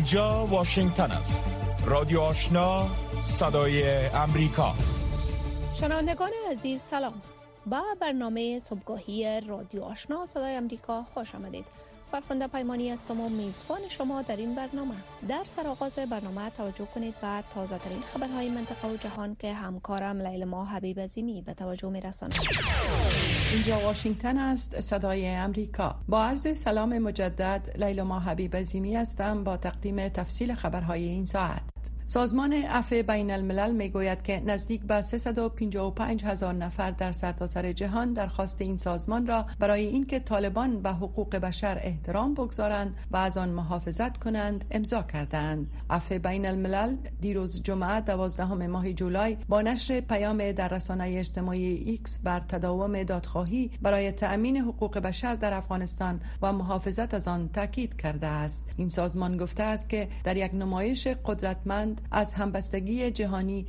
اینجا واشنگتن است. رادیو آشنا، صدای امریکا. شنوندگان عزیز سلام. با برنامه صبحگاهی رادیو آشنا صدای امریکا خوش آمدید. فرخنده پیمانی هستم و میزبان شما در این برنامه. در سرآغاز برنامه توجه کنید به تازه ترین خبرهای منطقه و جهان که همکارم لیلما حبیب عظیمی به توجه میرساند. اینجا واشنگتن است، صدای امریکا. با عرض سلام مجدد، لیلما حبیب عظیمی هستم با تقدیم تفصیل خبرهای این ساعت. سازمان عفو بین الملل میگوید که نزدیک به 355,000 نفر در سرتاسر جهان درخواست این سازمان را برای اینکه طالبان به حقوق بشر احترام بگذارند و از آن محافظت کنند امضا کردند. عفو بین الملل دیروز جمعه 12 ماه جولای با نشر پیام در رسانه اجتماعی ایکس بر تداوم دادخواهی برای تأمین حقوق بشر در افغانستان و محافظت از آن تاکید کرده است. این سازمان گفته است که در یک نمایش قدرتمند از همبستگی جهانی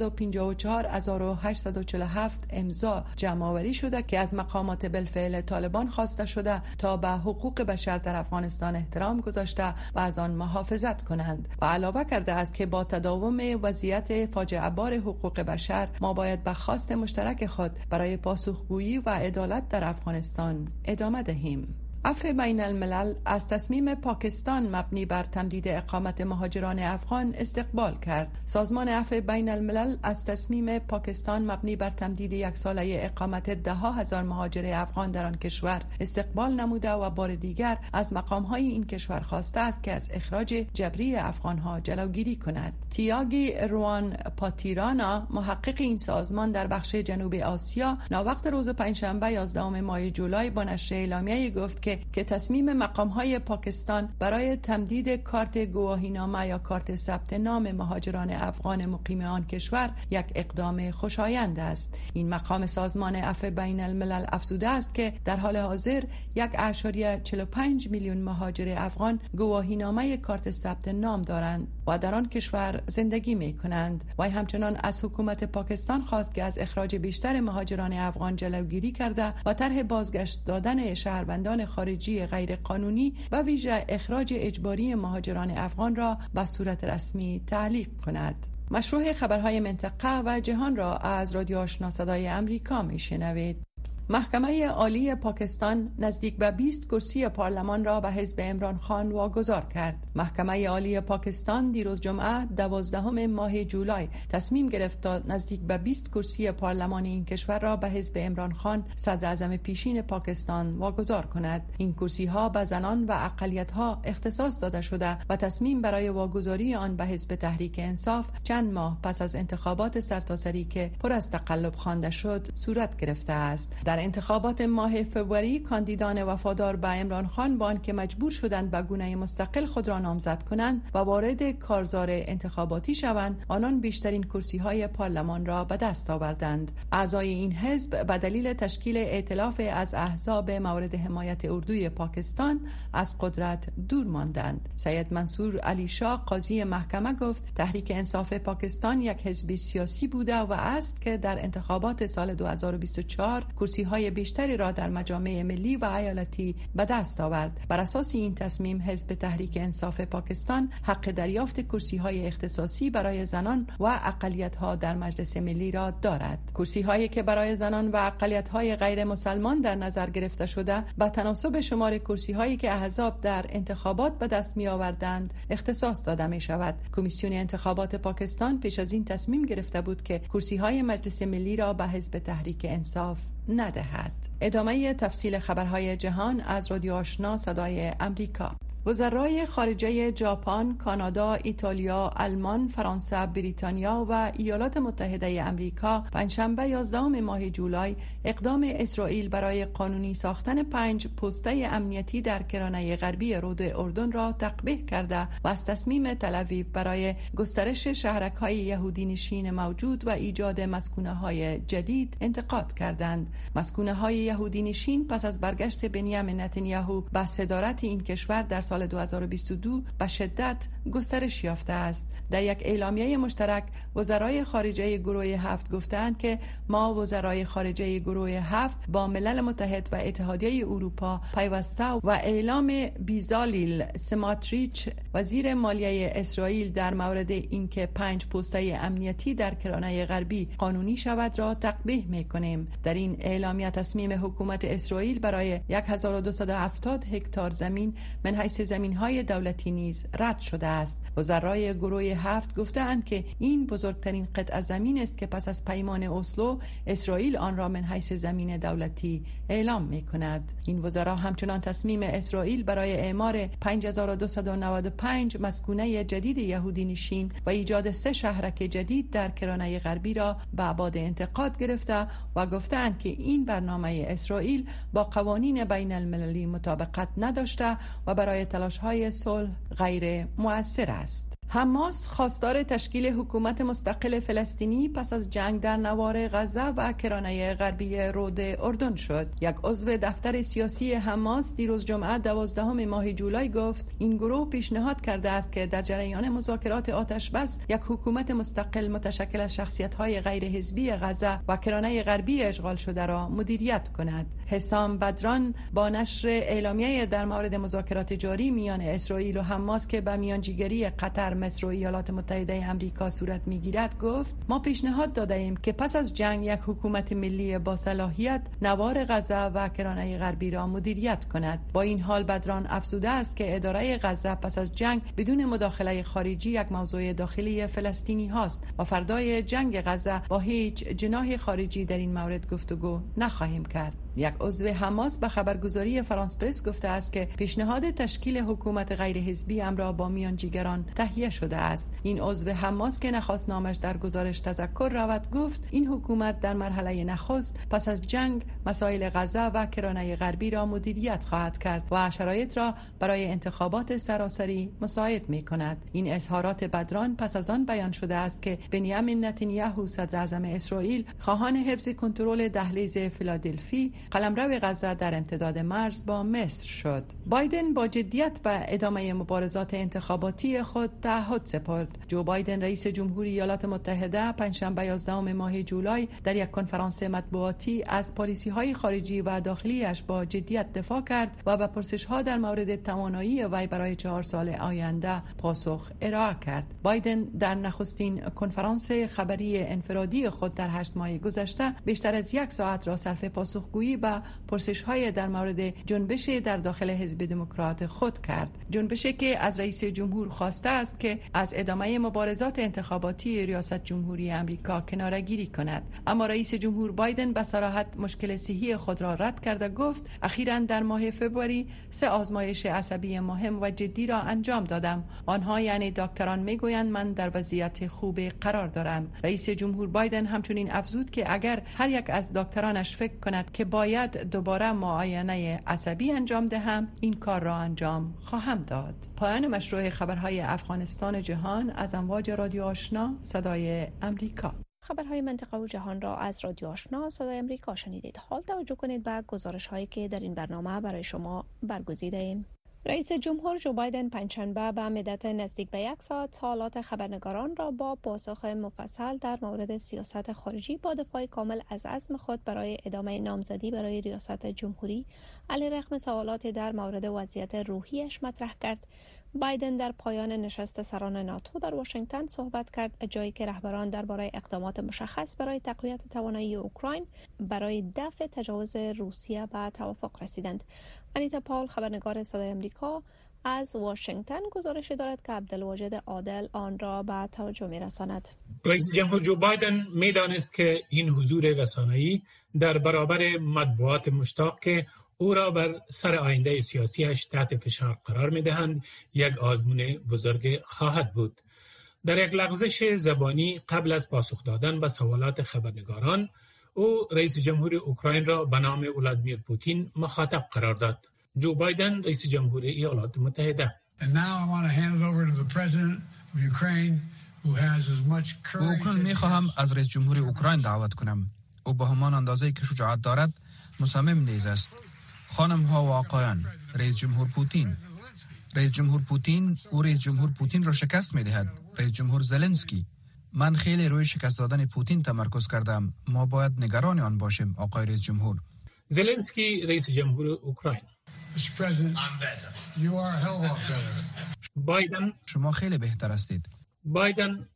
354,847 امضا جمع آوری شده که از مقامات بالفعل طالبان خواسته شده تا به حقوق بشر در افغانستان احترام گذاشته و از آن محافظت کنند و علاوه کرده است که با تداوم وضعیت فاجعه بار حقوق بشر ما باید به خواست مشترک خود برای پاسخگویی و عدالت در افغانستان ادامه دهیم. عفو بین الملل از تصمیم پاکستان مبنی بر تمدید اقامت مهاجران افغان استقبال کرد. سازمان عفو بین الملل از تصمیم پاکستان مبنی بر تمدید یک ساله اقامت 10,000 مهاجر افغان در آن کشور استقبال نموده و بار دیگر از مقام‌های این کشور خواسته است که از اخراج جبری افغان‌ها جلوگیری کند. تیاگی روان پاتیرانا، محقق این سازمان در بخش جنوب آسیا، ناوقت روز پنجشنبه 11 ماه جولای با نشر اعلامیه‌ای گفت که تصمیم مقام‌های پاکستان برای تمدید کارت گواهینامه یا کارت ثبت نام مهاجران افغان مقیم آن کشور یک اقدام خوشایند است. این مقام سازمان عفو بین الملل افزوده است که در حال حاضر 1.45 میلیون مهاجر افغان گواهینامه کارت ثبت نام دارند و در آن کشور زندگی می‌کنند و همچنان از حکومت پاکستان خواست که از اخراج بیشتر مهاجران افغان جلوگیری کرده و طرح بازگشت دادن شهروندان خارجی غیر قانونی و ویژه اخراج اجباری مهاجران افغان را به صورت رسمی تعلیق کند. مشروع خبرهای منطقه و جهان را از رادیو آشنا صدای امریکا میشنوید. محکمه عالی پاکستان نزدیک به 20 کرسی پارلمان را به حزب عمران خان واگذار کرد. محکمه عالی پاکستان دیروز جمعه 12 ماه جولای تصمیم گرفت تا نزدیک به 20 کرسی پارلمان این کشور را به حزب عمران خان صدر اعظم پیشین پاکستان واگذار کند. این کرسی ها به زنان و اقلیت ها اختصاص داده شده و تصمیم برای واگذاری آن به حزب تحریک انصاف چند ماه پس از انتخابات سرتاسری که پر از تقلب خوانده شد صورت گرفته است. در انتخابات ماه فوریه کاندیدان وفادار به عمران خان با آنکه مجبور شدند به گونه مستقل خود را نامزد کنند و وارد کارزار انتخاباتی شوند، آنان بیشترین کرسی های پارلمان را به دست آوردند. اعضای این حزب به دلیل تشکیل ائتلاف از احزاب مورد حمایت اردوی پاکستان از قدرت دور ماندند. سید منصور علی شاه قاضی محکمه گفت تحریک انصاف پاکستان یک حزب سیاسی بوده و است که در انتخابات سال 2024 کرسی های بیشتری را در مجامع ملی و ایالتی به دست آورد. بر اساس این تصمیم حزب تحریک انصاف پاکستان حق دریافت کرسی های اختصاصی برای زنان و اقلیت ها در مجلس ملی را دارد. کرسی هایی که برای زنان و اقلیت های غیر مسلمان در نظر گرفته شده به تناسب شمار کرسی هایی که احزاب در انتخابات به دست می آوردند اختصاص داده می شود. کمیسیون انتخابات پاکستان پیش از این تصمیم گرفته بود که کرسی های مجلس ملی را به حزب تحریک انصاف ندهد. ادامه تفصیل خبرهای جهان از رادیو آشنا صدای امریکا. وزرای خارجه ژاپن، کانادا، ایتالیا، آلمان، فرانسه، بریتانیا و ایالات متحده امریکا پنجشنبه 11 ماه جولای اقدام اسرائیل برای قانونی ساختن 5 پسته امنیتی در کرانه غربی رود اردن را تقبیح کرده و از تصمیم تل‌آویو برای گسترش شهرک‌های یهودی نشین موجود و ایجاد مسکونه‌های جدید انتقاد کردند. مسکونه‌های یهودی نشین پس از برگشت بنیامین نتانیاهو به صدارت این کشور در سال سال 2022 به شدت گسترش یافته است. در یک اعلامیه مشترک وزرای خارجه گروه 7 گفتند که ما وزرای خارجه گروه 7 با ملل متحد و اتحادیه اروپا پیوسته و اعلام بیزالیل سماتریچ وزیر مالیه اسرائیل در مورد اینکه 5 پسته امنیتی در کرانه غربی قانونی شود را تقبیح می‌کنیم. در این اعلامیه تصمیم حکومت اسرائیل برای 1270 هکتار زمین من حیث زمین‌های دولتی نیز رد شده است. وزرای گروه 7 گفتند که این بزرگترین قطعه زمین است که پس از پیمان اسلو اسرائیل آن را من حیث زمین دولتی اعلام می‌کند. این وزرا همچنان تصمیم اسرائیل برای اعمار 5295 مسکونه جدید یهودی نشین و ایجاد 3 شهرک جدید در کرانه غربی را به باد انتقاد گرفته و گفتند که این برنامه اسرائیل با قوانین بین المللی مطابقت نداشته و برای تلاش‌های صلح غیر مؤثر است. حماس خواستار تشکیل حکومت مستقل فلسطینی پس از جنگ در نوار غزه و کرانه غربی رود اردن شد. یک عضو دفتر سیاسی حماس دیروز جمعه 12 ماه جولای گفت این گروه پیشنهاد کرده است که در جریان مذاکرات آتش بس یک حکومت مستقل متشکل از شخصیت‌های غیر حزبی غزه و کرانه غربی اشغال شده را مدیریت کند. حسام بدران با نشر اعلامیه در مورد مذاکرات جاری میان اسرائیل و حماس که به میانجیگری قطر، مصر و ایالات متحده آمریکا صورت میگیرد گفت ما پیشنهاد داده ایم که پس از جنگ یک حکومت ملی با صلاحیت نوار غزه و کرانه غربی را مدیریت کند. با این حال بدران افزوده است که اداره غزه پس از جنگ بدون مداخله خارجی یک موضوع داخلی فلسطینی هاست و فردای جنگ غزه با هیچ جناح خارجی در این مورد گفتگو نخواهیم کرد. یک عضو حماس به خبرگزاری فرانس پرس گفته است که پیشنهاد تشکیل حکومت غیر حزبی امر با میانجیگران تهیه شده است. این عضو حماس که نخواست نامش در گزارش تذکر رود گفت این حکومت در مرحله نخست پس از جنگ مسائل غزه و کرانه غربی را مدیریت خواهد کرد و شرایط را برای انتخابات سراسری مساعد می کند. این اظهارات بدران پس از آن بیان شده است که بنیامین نتانیاهو صدر اعظم اسرائیل خواهان حفظ کنترل دهلیز فیلادلفی قلمرو غزه در امتداد مرز با مصر شد. بایدن با جدیت به ادامه مبارزات انتخاباتی خود تعهد سپرد. جو بایدن رئیس جمهوری ایالات متحده پنجشنبه 11 ماه جولای در یک کنفرانس مطبوعاتی از پالیسی‌های خارجی و داخلیش با جدیت دفاع کرد و به پرسش‌ها در مورد توانایی وی برای 4 سال آینده پاسخ ارائه کرد. بایدن در نخستین کنفرانس خبری انفرادی خود در 8 ماه گذشته بیشتر از 1 ساعت را صرف پاسخگویی به پرسش‌های در مورد جنبش در داخل حزب دموکرات خود کرد. جنبشی که از رئیس جمهور خواسته است که از ادامه مبارزات انتخاباتی ریاست جمهوری آمریکا کناره‌گیری کند. اما رئیس جمهور بایدن به صراحت مشکل صحی خود را رد کرده گفت اخیراً در ماه فوریه 3 آزمایش عصبی مهم و جدی را انجام دادم. آنها یعنی دکتران میگویند من در وضعیت خوب قرار دارم. رئیس جمهور بایدن همچنین افزود که اگر هر یک از دکترانش فکر کند که باید دوباره معاینه عصبی انجام دهم این کار را انجام خواهم داد. پایان مشروع خبرهای افغانستان و جهان از امواج رادیو آشنا صدای امریکا. خبرهای منطقه و جهان را از رادیو آشنا صدای امریکا شنیدید. حال توجه کنید به گزارش‌هایی که در این برنامه برای شما برگزیده ایم. رئیس جمهور جو بایدن پنجشنبه به مدت نزدیک به 1 ساعت سوالات خبرنگاران را با پاسخ مفصل در مورد سیاست خارجی با دفاع کامل از عزم خود برای ادامه نامزدی برای ریاست جمهوری علیرغم سوالات در مورد وضعیت روحیش مطرح کرد. بایدن در پایان نشست سران ناتو در واشنگتن صحبت کرد، جایی که رهبران درباره اقدامات مشخص برای تقویت توانایی اوکراین برای دفع تجاوز روسیه به توافق رسیدند. انیتا پاول خبرنگار صدای امریکا از واشنگتن گزارش دارد که عبدالواجد عادل آن را به توجه می‌رساند. رئیس جمهور جو بایدن می‌دانست که این حضور رسانه‌ای در برابر مطبوعات مشتاق که او را بر سر آینده سیاسیش تحت فشار قرار می‌دهند یک آزمون بزرگ خواهد بود. در یک لغزش زبانی قبل از پاسخ دادن به سوالات خبرنگاران، او رئیس جمهور اوکراین را به نام ولادیمیر پوتین مخاطب قرار داد. جو بایدن رئیس جمهور ایالات متحده. اوکراین می‌خواهم از رئیس جمهور اوکراین دعوت کنم. او به همان اندازه‌ای که شجاعت دارد مصمم نیز است. خانم ها و آقایان، رئیس جمهور پوتین، رئیس جمهور پوتین را شکست می‌دهد. رئیس جمهور زلنسکی: من خیلی روی شکست دادن پوتین تمرکز کردم. ما باید نگران آن باشیم. آقای رئیس جمهور. زلنسکی رئیس جمهور اوکراین: بایدن: شما خیلی بهتر هستید. بایدن: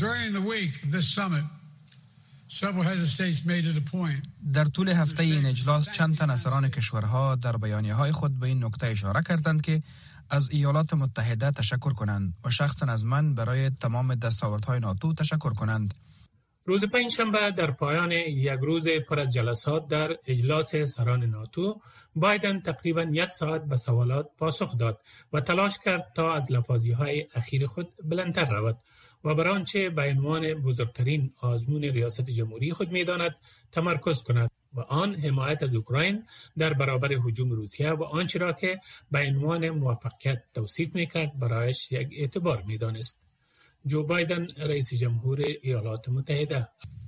در طول هفته این اجلاس چند تن از سران کشورها در بیانیه‌های خود به این نکته اشاره کردند که از ایالات متحده تشکر کنند و شخصا از من برای تمام دستاوردهای ناتو تشکر کنند. روز پنجشنبه در پایان یک روز پر از جلسات در اجلاس سران ناتو، بایدن تقریباً 1 ساعت به سوالات پاسخ داد و تلاش کرد تا از لفاظی‌های اخیر خود بلندتر رود و بر آنچه به عنوان بزرگترین آزمون ریاست جمهوری خود می‌داند تمرکز کند و آن حمایت از اوکراین در برابر هجوم روسیه و آنچه را که به عنوان موفقیت توصیف می‌کرد برایش یک اعتبار می‌دانست. جو بایدن رئیس جمهور ایالات متحده: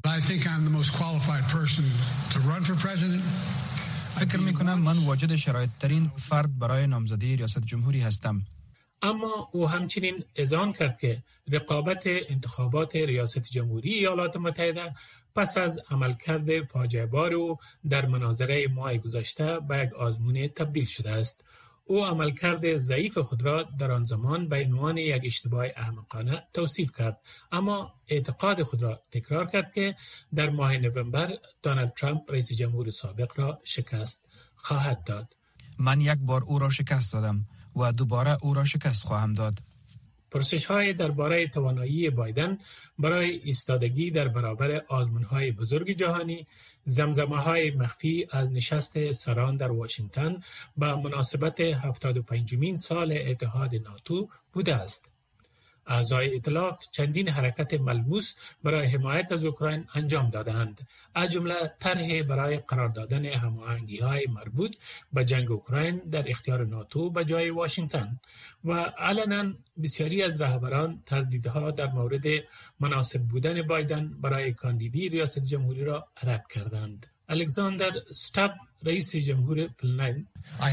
فکر می‌کنم من واجد شرایط ترین فرد برای نامزدی ریاست جمهوری هستم. اما او همچنین اذعان کرد که رقابت انتخابات ریاست جمهوری ایالات متحده پس از عملکرد فاجعه بار او در مناظره ماه گذشته به یک آزمون تبدیل شده است. او عملکرد ضعیف خود را در آن زمان به عنوان یک اشتباه احمقانه توصیف کرد، اما اعتقاد خود را تکرار کرد که در ماه نوامبر دونالد ترامپ رئیس جمهور سابق را شکست خواهد داد. من یک بار او را شکست دادم و دوباره او را شکست خواهم داد. پرسش‌های درباره توانایی بایدن برای ایستادگی در برابر آزمون‌های بزرگ جهانی، زمزمه‌های مخفی از نشست سران در واشنگتن به مناسبت 75مین سال اتحاد ناتو بوده است. اعضای ائتلاف چندین حرکت ملموس برای حمایت از اوکراین انجام دادند، از جمله طرح برای قرار دادن هماهنگی‌های مربوط به جنگ اوکراین در اختیار ناتو به جای واشنگتن و علنا بسیاری از رهبران تردیدها در مورد مناسب بودن بایدن برای کاندیدی ریاست جمهوری را رد کردند. الکساندر استاب رئیس جمهور فنلند: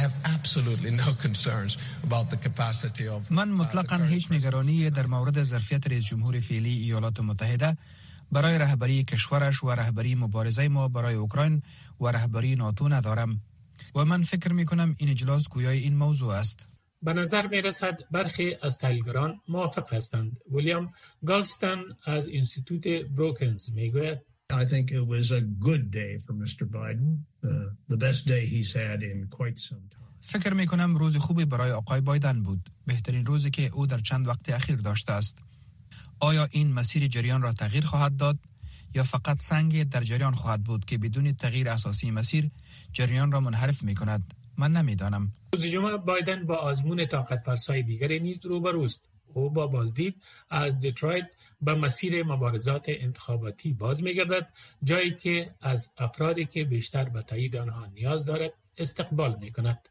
من مطلقاً هیچ نگرانی در مورد ظرفیت رئیس جمهور فعلی ایالات متحده برای رهبری کشورش و رهبری مبارزه ما برای اوکراین و رهبری ناتو ندارم و من فکر می‌کنم این اجلاس گویای این موضوع است. به نظر می‌رسد برخی از تحلیلگران موافق هستند. ویلیام گالستن از انستیتوت بروکنز میگوید: I think it was a good day for Mr. Biden, the best day he's had in quite some time. فکر می‌کنم روز خوبی برای آقای بایدن بود، بهترین روزی که او در چند وقت اخیر داشته است. آیا این مسیر جریان را تغییر خواهد داد یا فقط سنگ در جریان خواهد بود که بدون تغییر اساسی مسیر جریان را منحرف می‌کند؟ من نمی‌دانم. روز جمعه بایدن با آزمون طاقت فرسای دیگری نیز روبروست. او با بازدید از دیترویت به مسیر مبارزات انتخاباتی باز می‌گردد، جایی که از افرادی که بیشتر به تایید آنها نیاز دارد استقبال می‌کند.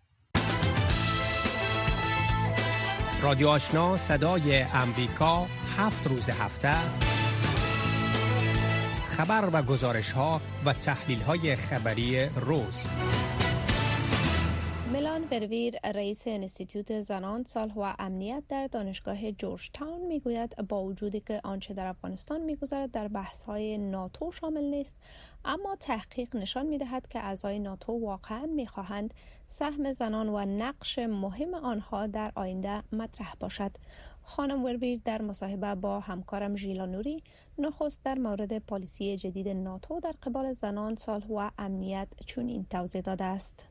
رادیو آشنا صدای امریکا 7 روز هفته خبر و گزارش‌ها و تحلیل‌های خبری روز. ملان برویر رئیس انستیتوت زنان، صلح و امنیت در دانشگاه جورج تاون میگوید با وجودی که آنچه در افغانستان میگذرد در بحث‌های ناتو شامل نیست، اما تحقیق نشان می‌دهد که اعضای ناتو واقعاً می‌خواهند سهم زنان و نقش مهم آنها در آینده مطرح باشد. خانم برویر در مصاحبه با همکارم ژیلا نوری نخست در مورد پالیسی جدید ناتو در قبال زنان، صلح و امنیت چنین توضیح داده است.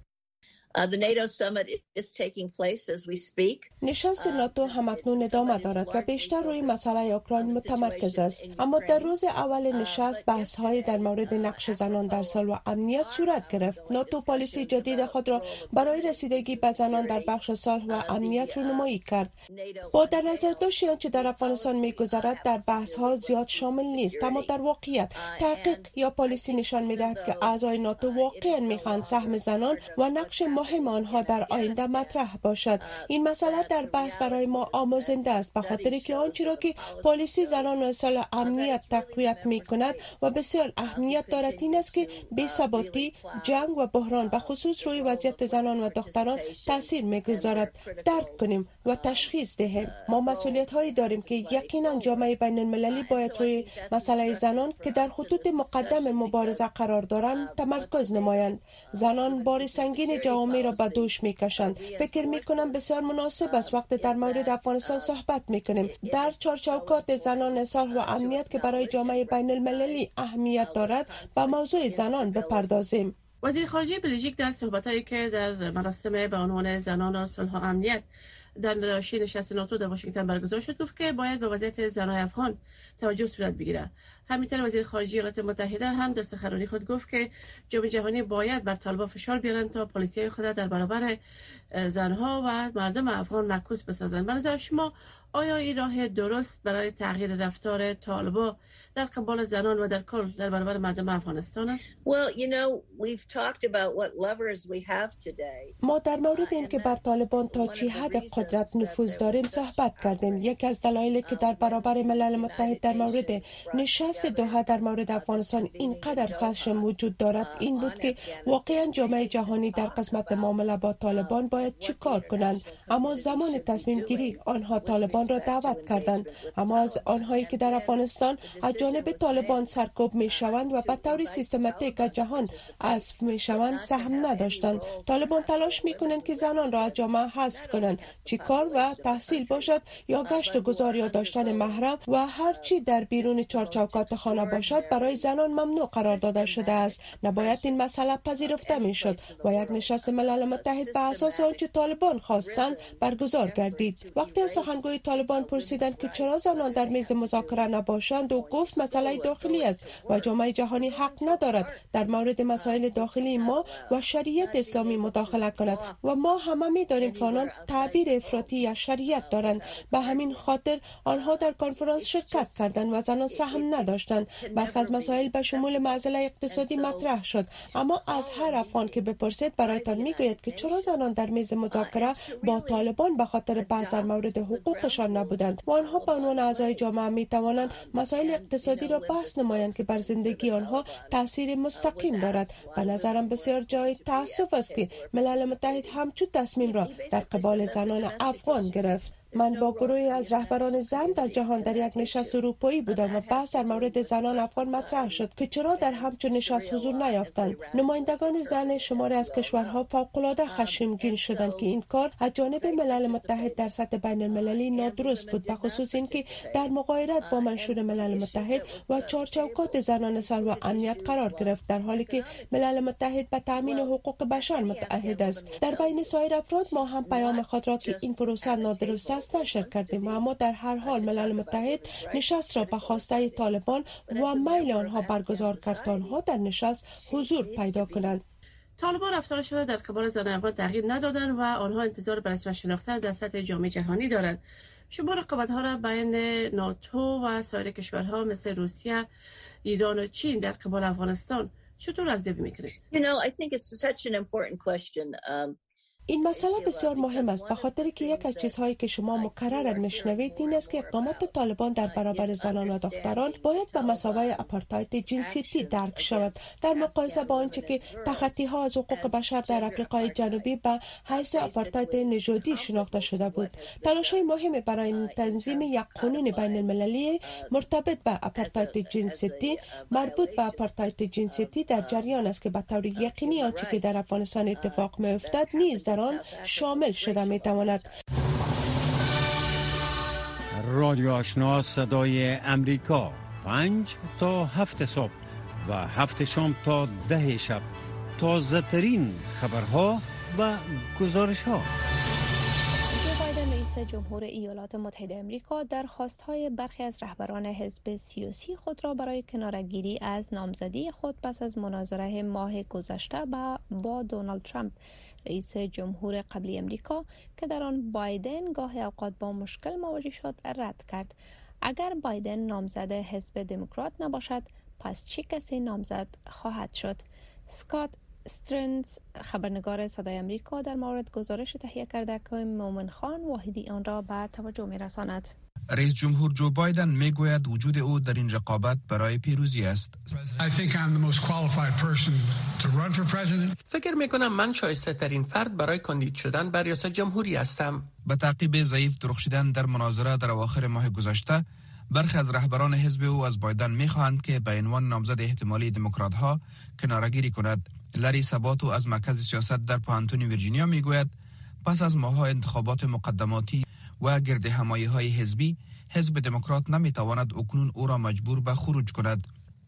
نشست ناتو همکنون ادامه دارد و بیشتر روی مسئله اوکراین متمرکز است، اما در روز اول نشست بحث‌های در مورد نقش زنان در صلح و امنیت صورت گرفت. ناتو پالیسی جدید خود را برای رسیدگی به زنان در بخش صلح و امنیت رونمایی کرد. با در نظر داشت آنچه در افغانستان می‌گذرد در بحث‌ها زیاد شامل نیست، اما در واقعیت تحقیق یا پالیسی نشان می‌دهد که اعضای ناتو واقعاً می‌خواهند سهم زنان و نقش مهم آنها در آینده مطرح باشد. این مسئله در بحث برای ما آموزنده است، به خاطر که آنچه را که پالیسی زنان و اصلاح امنیت تقویت می کند و بسیار اهمیت دارد این است که بی‌ثباتی، جنگ و بحران به خصوص روی وضعیت زنان و دختران تاثیر می‌گذارد. درک کنیم و تشخیص دهیم. ما مسئولیت هایی داریم که یقینا جامعه بین المللی باید روی مسئله زنان که در خطوط مقدم مبارزه قرار دارند تمرکز نمایند. زنان بار سنگین جوامع را به دوش می‌کشند. فکر می‌کنم بسیار مناسب است وقتی در مورد افغانستان صحبت می‌کنیم در چارچوکات زنان اصلاح و امنیت که برای جامعه بین المللی اهمیت دارد به موضوع زنان بپردازیم. وزیر خارجه بلژیک در صحبتایی که در مراسم به عنوان زنان و صلح و امنیت در ناشی نشست ناتو در واشنگتن برگزار شد گفت که باید به وضعیت زنان افغان توجه صورت بگیرد. همینطور وزیر خارجه ایالات متحده هم در سخنرانی خود گفت که جامعه جهانی باید بر طالبان فشار بیارند تا پالیسی‌های خود در برابر زنها و مردم افغان معکوس بسازند. به نظر شما آیا این راه درست برای تغییر رفتار طالبان در قبال زنان و در کل در برابر مردم افغانستان است؟ ما در مورد اینکه بر طالبان تا چه حد قدرت نفوذ داریم صحبت کردیم. یکی از دلایلی که در برابر ملل متحد در مورد نشست دوحه در مورد افغانستان اینقدر خشم وجود دارد این بود که واقعا جامعه جهانی در قسمت معامله با طالبان باید چی کار کنند. اما زمان تصمیم گیری آنها طالبان را دعوت کردند. اما از آنهایی که در افغانستان از جانب طالبان سرکوب می شوند و به طور سیستماتیک از جهان حذف می شوند سهم نداشتند. طالبان تلاش می کنند که زنان را از جامعه حذف کنند، چه کار و تحصیل باشد یا گشت و گذار یا داشتن محرم و هر چی در بیرون چارچوکات خانه باشد برای زنان ممنوع قرار داده شده است. نباید این مسئله پذیرفته می شد و یک نشست ملل متحد به اساس آنچه طالبان خواستند برگزار گردید. وقتی از سخنگوی طالبان پرسیدند که چرا زنان در میز مذاکره نباشند و گفت مسئله داخلی است و جامعه جهانی حق ندارد در مورد مسائل داخلی ما و شریعت اسلامی مداخله کند و ما همه می دانیم که آنان تعبیر افراطی یا شریعت دارند. به همین خاطر آنها در کنفرانس شرکت کردند و زنان سهم نداشتند. برخی از مسائل به شمول معضله اقتصادی مطرح شد، اما از هر افغان که بپرسید برایتان میگوید که چرا زنان در میز مذاکره با طالبان به خاطر بحث در مورد حقوقشان نبودند و آنها به عنوان اعضای جامعه می توانند مسائل اقتصادی را بحث نمایند که بر زندگی آنها تاثیر مستقیم دارد. به نظرم بسیار جای تأسف است که ملل متحد همچون تصمیم را در قبال زنان افغان گرفت. من با گروهی از رهبران زن در جهان در یک نشست اروپایی بودم و بحث در مورد زنان افغان مطرح شد که چرا در همچون نشست حضور نیافتند. نمایندگان زن شماری از کشورها فوق‌العاده خشمگین شدند که این کار از جانب ملل متحد در سطح بین المللی نادرست بود، به خصوص اینکه در مغایرت با منشور ملل متحد و چارچوکات زنان صلح و امنیت قرار گرفت، در حالی که ملل متحد به تامین حقوق بشر متعهد است. در بین سایر افراد ما هم پیام خود را که این پروسه نادرست است نشر کردیم و اما در هر حال ملل متحد نشست را به خواسته طالبان و میل آنها برگزار کرد تا آنها در نشست حضور پیدا کنند. طالبان رفتار شده در قبال زنان افغان تغییر ندادند و آنها انتظار به رسمیت شناختن در سطح جامعه جهانی دارند. شما رقابت‌ها را بین ناتو و سایر کشورها مثل روسیه، ایران و چین در قبال افغانستان چطور ارزیابی می‌کنید؟ این مسئله بسیار مهم است، به خاطر که یک از چیزهایی که شما مکررا میشنوید این است که اقدامات طالبان در برابر زنان و دختران باید به مثابه آپارتاید جنسیتی درک شود، در مقایسه با آنچه که تخطی‌ها از حقوق بشر در آفریقای جنوبی به حیث آپارتاید نژادی شناخته شده بود. تلاش‌های مهمی برای تنظیم یک قانون بین المللی مرتبط به آپارتاید جنسیتی مربوط به آپارتاید جنسیتی در جریان است که به طور یقینی آنچه که در افغانستان اتفاق می‌افتد نیز در آن شامل شده می‌تواند. رادیو آشنا صدای امریکا 5 تا 7 صبح و 7 شام تا 10 شب، تازه ترین خبرها و گزارش ها. جو بایدن رئیس جمهور ایالات متحده آمریکا درخواست‌های برخی از رهبران حزب سیاسی خود را برای کناره‌گیری از نامزدی خود پس از مناظره ماه گذشته با دونالد ترامپ رئیس جمهور قبلی آمریکا که در آن بایدن گاهی اوقات با مشکل مواجه شد رد کرد. اگر بایدن نامزد حزب دموکرات نباشد پس چه کسی نامزد خواهد شد؟ اسکات استرنز خبرنگار صدای آمریکا در مورد گزارش تهیه کرده که مومن خان واحدی آن را به توجه می‌رساند. رئیس جمهور جو بایدن میگوید وجود او در این رقابت برای پیروزی است. فکر میکنم من شایسته ترین فرد برای کاندید شدن بر ریاست جمهوری هستم. به تعقیب ضعیف درخشیدن در مناظره در اواخر ماه گذشته، برخی از رهبران حزب او از بایدن میخواهند که به عنوان نامزد احتمالی دموکرات ها کناره‌گیری کند. لری ساباتو از مرکز سیاست در پوهنتون ویرجینیا میگوید پس از ماه‌ها انتخابات مقدماتی و گرد همایی حزبی، حزب دموکرات نمیتواند اکنون او را مجبور به خروج کند.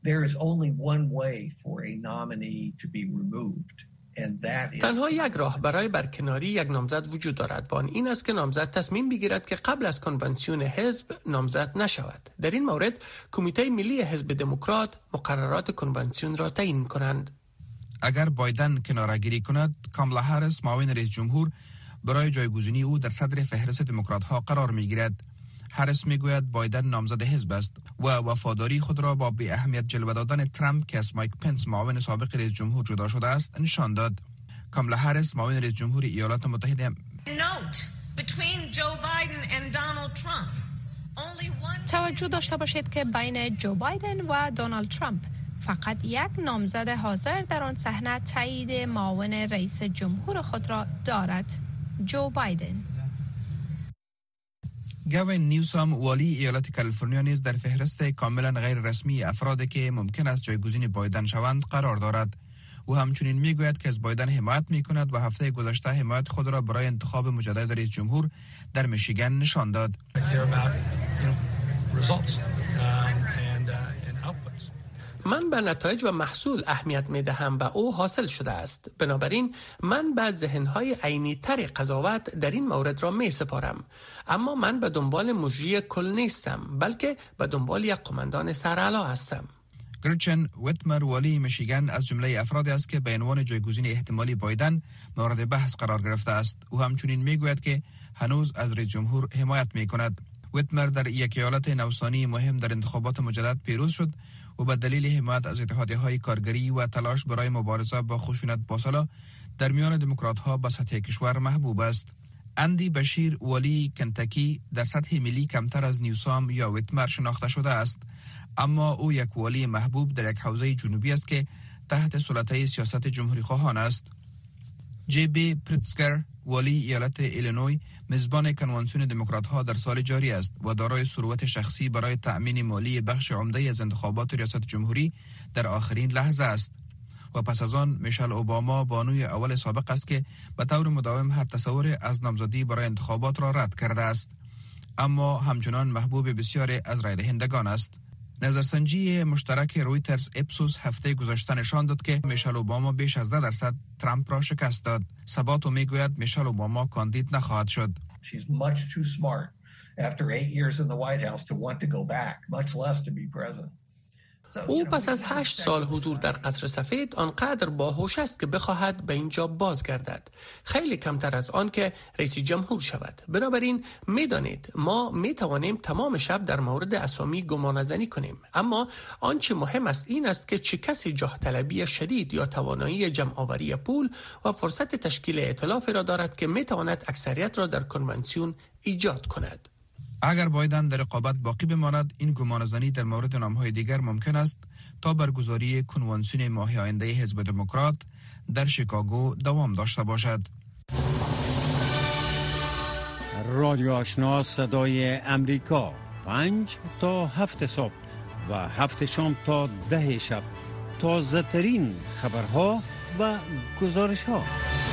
تنها یک راه برای برکناری یک نامزد وجود دارد و آن این است که نامزد تصمیم بگیرد که قبل از کنونسیون حزب نامزد نشود. در این مورد کمیته ملی حزب دموکرات مقررات کنونسیون را تعیین کنند. اگر بایدن کناره‌گیری کند، کامالا هریس معاون رئیس جمهور برای جایگزینی او در صدر فهرست دموکرات ها قرار میگیرد. هریس میگوید بایدن نامزد حزب است و وفاداری خود را با بی اهمیت جلوه دادن ترامپ که از مایک پنس معاون سابق رئیس جمهور جدا شده است نشان داد. کامالا هریس معاون رئیس جمهور ایالات متحده توجه داشته باشید که بین جو بایدن و دونالد ترامپ فقط یک نامزد حاضر در آن صحنه تایید معاون رئیس جمهور خود را دارد، جو بایدن. گاوین نیوسام والی ایالت کالیفرنیا نیز در فهرست کاملا غیر رسمی افرادی که ممکن است جایگزین بایدن شوند قرار دارد. او همچنین میگوید که از بایدن حمایت میکند و هفته گذشته حمایت خود را برای انتخاب مجدد رئیس جمهور در میشیگن نشان داد. من به نتایج و محصول اهمیت میدهم و او حاصل شده است. بنابراین من به ذهنهای عینی تر قضاوت در این مورد را می سپارم. اما من به دنبال مجری کل نیستم، بلکه به دنبال یک قماندان سرعلا هستم. گریچن ویتمر والی میشیگن از جمله افرادی است که به عنوان جایگزین احتمالی بایدن مورد بحث قرار گرفته است. او همچنین میگوید که هنوز از رئیس جمهور حمایت میکند. ویتمر در یک ایالت نوسانی مهم در انتخابات مجدد پیروز شد و به دلیل حمایت از اتحادیه‌های کارگری و تلاش برای مبارزه با خشونت باسالا در میان دموکرات‌ها به سطح کشور محبوب است. اندی بشیر والی کنتاکی در سطح ملی کمتر از نیوسام یا ویتمر شناخته شده است، اما او یک والی محبوب در یک حوزه جنوبی است که تحت سلطه سیاست جمهوری خواهان است. جی بی پریتزگر والی ایالت ایلینوی میزبان کنوانسیون دموکرات‌ها در سال جاری است و دارای ثروت شخصی برای تأمین مالی بخش عمده از انتخابات ریاست جمهوری در آخرین لحظه است. و پس از آن میشل اوباما بانوی اول سابق است که به طور مداوم هر تصور از نامزدی برای انتخابات را رد کرده است، اما همچنان محبوب بسیاری از رای دهندگان است. نظرسنجی مشترک رویترز اپسوس هفته گذشته نشان داد که میشل اوباما بیش از 10% ترامپ را شکست داد. ساباتو میگوید میشل اوباما کاندید نخواهد شد. She's much too smart after 8 years in the White House to want to go back, much less to be president. او پس از 8 سال حضور در قصر سفید آنقدر باهوش است که بخواهد به اینجا بازگردد، خیلی کمتر از آن که رئیس جمهور شود. بنابراین میدانید ما میتوانیم تمام شب در مورد اسامی گمانه‌زنی کنیم، اما آنچه مهم است این است که چه کسی جاه طلبی شدید یا توانایی جمع‌آوری پول و فرصت تشکیل ائتلاف را دارد که میتواند اکثریت را در کنونسیون ایجاد کند. اگر بایدن در رقابت باقی بماند، این گمانه‌زنی در مورد نام‌های دیگر ممکن است تا برگزاری کنونسیون ماه آینده حزب دموکرات در شیکاگو دوام داشته باشد. رادیو آشنا صدای امریکا 5 تا 7 صبح و 7 شام تا 10 شب، تازه ترین خبرها و گزارش‌ها.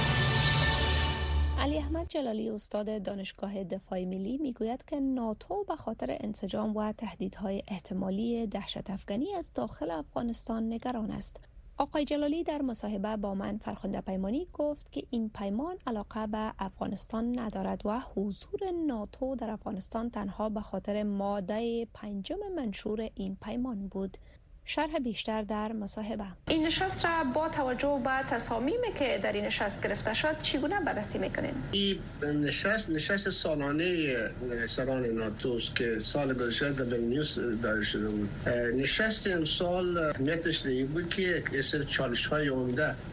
علی احمد جلالی استاد دانشگاه دفاع ملی میگوید که ناتو به خاطر انسجام و تهدیدهای احتمالی دهشت افغانی از داخل افغانستان نگران است. آقای جلالی در مصاحبه با من فرخنده پیمانی گفت که این پیمان علاقه به افغانستان ندارد و حضور ناتو در افغانستان تنها به خاطر ماده 5 منشور این پیمان بود. شرح بیشتر در مصاحبه. این نشست را با توجه به تصامیمی که در این نشست گرفته شد چگونه بررسی میکنین؟ این نشست سالانه سران ناتوست که سال گذشته در ویلنیوس دایر شده بود. نشست امسال اهمیتش این بود که یک سری چالش‌های عمده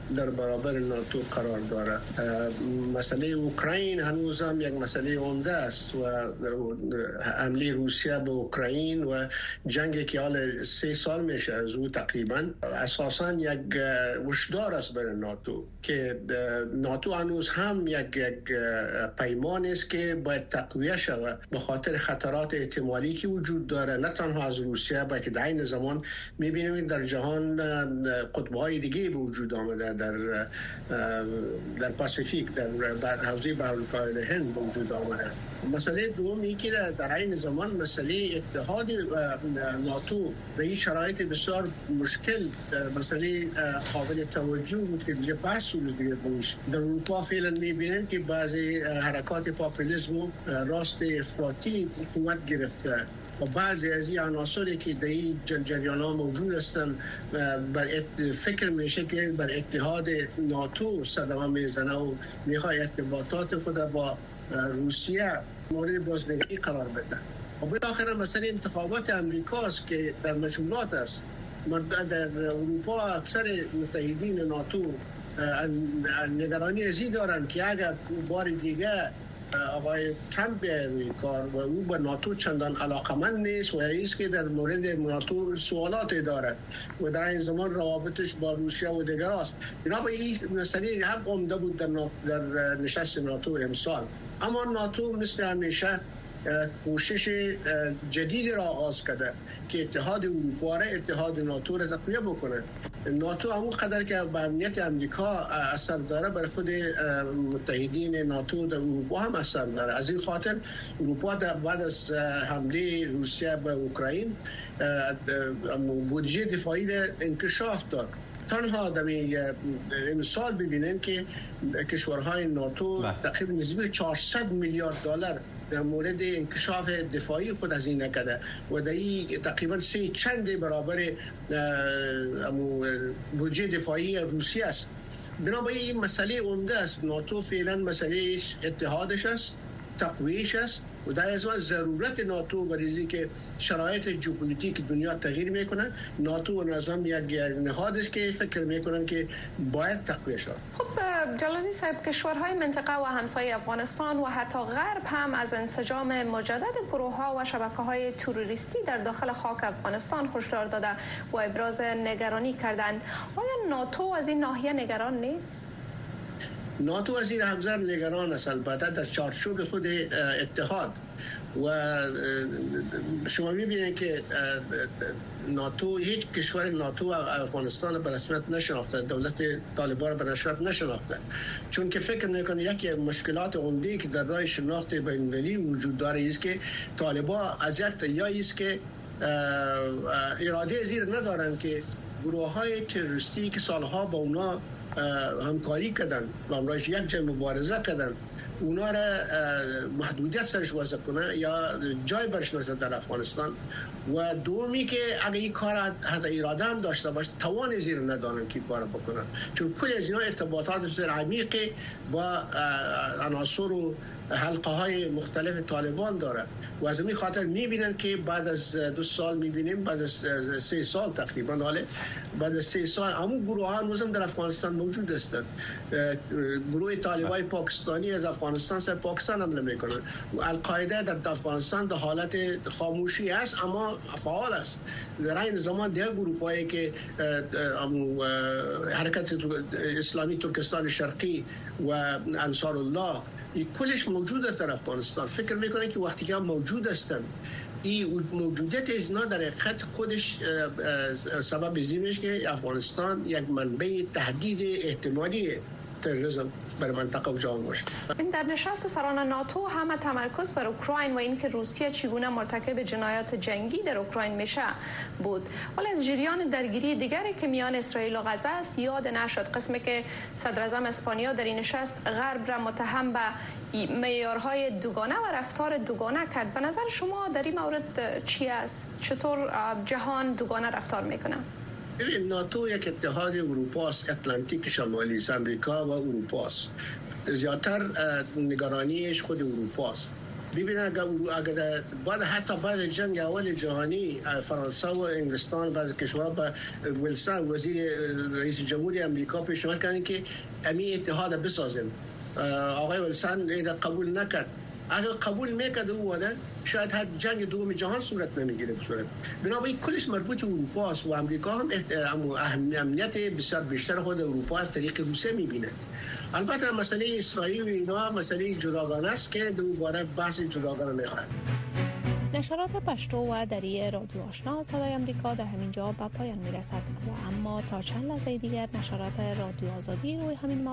در برابر ناتو قرار داره. مسئله اوکراین هنوز هم یک مسئله عمده است و حمله روسیه به اوکراین و جنگی که حال 3 سال میشه از او تقریبا اساساً یک هشدار است برای ناتو که ناتو هنوز هم یک پیمان است که باید تقویه شود به خاطر خطرات احتمالی که وجود داره، نه تنها از روسیه بلکه در این زمان میبینیم در جهان قطب‌های دیگه به وجود آمده، در پاسیفیک، در حوزه بحرالکاهل هند به وجود آمده. مسئله دومی که در این زمان مسئله اتحاد ناتو به این شرایط بسیار مشکل مسئله قابل توجه بود که دیگه بحث دیگه بوش. در اروپا فعلا میبینیم که بعضی حرکات پاپولیسم و راست افراطی قوت گرفته و بعضی از این عناصری که در این جریان‌ها موجود هستند فکر میشه که بر اتحاد ناتو صدمه میزنه و میخواد ارتباطات خود با روسیه مورد بازنگری قرار بده. و بالاخره مسئله انتخابات امریکاست که در مشغولات است. در اروپا اکثر متحدین ناتو نگرانی ازی دارن که اگر بار دیگه آقای ترامپ بیاید روی کار و او به ناتو چندان علاقمند نیست و ایست که در مورد ناتو سوالات دارد و در این زمان روابطش با روسیه و دیگر است. بنابر این مسئله هم عمده بود در نشست ناتو امسال. اما ناتو مثل همیشه کوشش جدیدی را آغاز کرده که اتحاد اروپا را اتحاد ناتو را تقویه بکنه. ناتو همون قدر که به امنیت امریکا اثر داره برای خود متحدین ناتو در اروپا هم اثر داره. از این خاطر اروپا بعد از حمله روسیه به اوکراین بودجه دفاعی را انکشاف داد. تنها در امسال ببینیم که کشورهای ناتو تقریبا نزدیک 400 میلیارد دلار در مورد انکشاف دفاعی خود هزینه کرده و در این تقریبا 3 چند برابر بودجه دفاعی روسیه است. بنابراین این مسئله عمده است. ناتو فعلا مسئله اتحادش است، تقویش است و در از ضرورت ناتو برای که شرایط ژئوپلیتیک دنیا تغییر میکنه. ناتو و نظام یک نهاد است که فکر میکنن که باید تقویه شود. خب جلالی صاحب، کشورهای منطقه و همسایه افغانستان و حتی غرب هم از انسجام مجدد گروه‌ها و شبکه‌های تروریستی در داخل خاک افغانستان هشدار داده و ابراز نگرانی کردند. آیا ناتو از این ناحیه نگران نیست؟ ناتو از این همزر نگران است، البته در چارچوب خود اتحاد. و شما میبینید که ناتو، هیچ کشور ناتو افغانستان به رسمیت نشناخته، دولت طالبان به رسمیت نشناخته، چون که فکر میکنه یکی مشکلات عمده که در راه شناخت بین‌المللی وجود داره است که طالبان از یک تیایی است که اراده زیر ندارن که گروه‌های تروریستی که سالها با اونا همکاری کردن و امروز یک جای مبارزه کردن اونا را محدودیت سرش وضع کنه یا جای برش نزد در افغانستان. و دومی که اگه این کار حتی اراده هم داشته باشه توان زیر ندارن که کار بکنن، چون کلی از اینا ارتباطات بسیار عمیقی با عناصر و حلقه های مختلف طالبان داره و از این خاطر میبینن که بعد از 2 سال میبینیم، بعد از 3 سال تقریبا، حاله بعد از 3 سال همون گروه ها هنوز در افغانستان موجود هستند. گروه طالبای پاکستانی از افغانستان سر پاکستان حمله میکنن و القاعده در افغانستان در حالت خاموشی است اما فعال است. در این زمان دیگر گروه هایی که حرکت اسلامی ترکستان شرقی و انصار الله این کلش موجود است در افغانستان. فکر میکنه که وقتی که هم موجود هستن این موجودیت اینا در حقیقت خودش سبب میشه که افغانستان یک منبع تهدید احتمالی تروریسم بر منطقه و جهان باشه. این در نشست سران ناتو همه تمرکز بر اوکراین و اینکه روسیه چگونه مرتکب جنایات جنگی در اوکراین میشه بود، ولی از جریان درگیری دیگری که میان اسرائیل و غزه است یاد نشد. قسمی که صدر اعظم اسپانیا در این نشست غرب را متهم به معیارهای دوگانه و رفتار دوگانه کرد. به نظر شما در این مورد چی است؟ چطور جهان دوگانه رفتار میکنه؟ ناتو یک اتحاد اروپا است، اتلانتیک شمالی است، امریکا و اروپا است. زیادتر نگرانیش خود اروپا است. ببینید اگر بعد حتی بعد جنگ اول جهانی فرانسه و انگلستان بعض کشورها با ویلسون وزیر رئیس جمهوری آمریکا پیشنهاد کردن که امی اتحاد بسازیم. آقای ویلسون این قبول نکرد. اگر قبول میکرد او وعده شاید هر جنگ دوم جهان صورت نمیگرفت. بنابراین کلش مربوط اروپا است و آمریکا هم امنیت بسیار بیشتر خود اروپا از طریق روسیه میبینه. البته مسئله اسرائیل و اینا مسئله جداگانه است که دوباره بحث جداگانه میخواد. نشرات پشتو و دری رادیو آشنا صدای آمریکا در همین جا به پایان میرسد و اما تا چند لحظه دیگر نشرات رادیو آزادی روی همین